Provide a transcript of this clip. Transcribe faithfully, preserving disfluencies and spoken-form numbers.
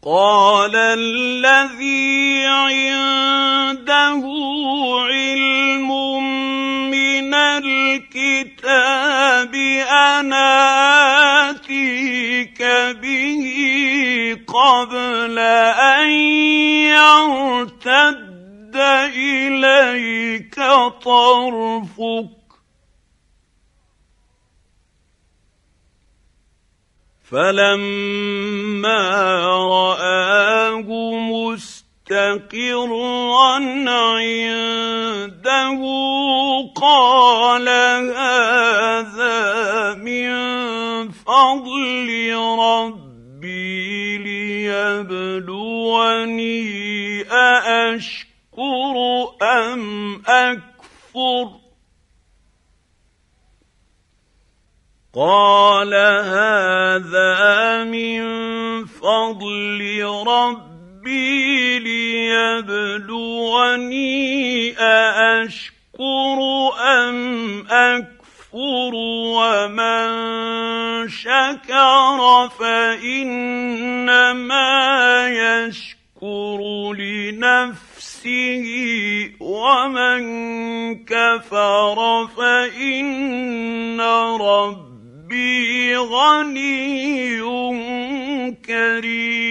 قال الذي عنده علم من الكتاب أنا آتيك به قبل أن يرتد إليك طرفك فلما رآه مستقرا عنده قال هذا من فضل ربي ليبلوني أأشكر أم أكفر قال هذا من فضل ربي ليبلوني أأشكر أم أكفر ومن شكر فإنما يشكر لنفسه ومن كفر فإن ربي غني كريم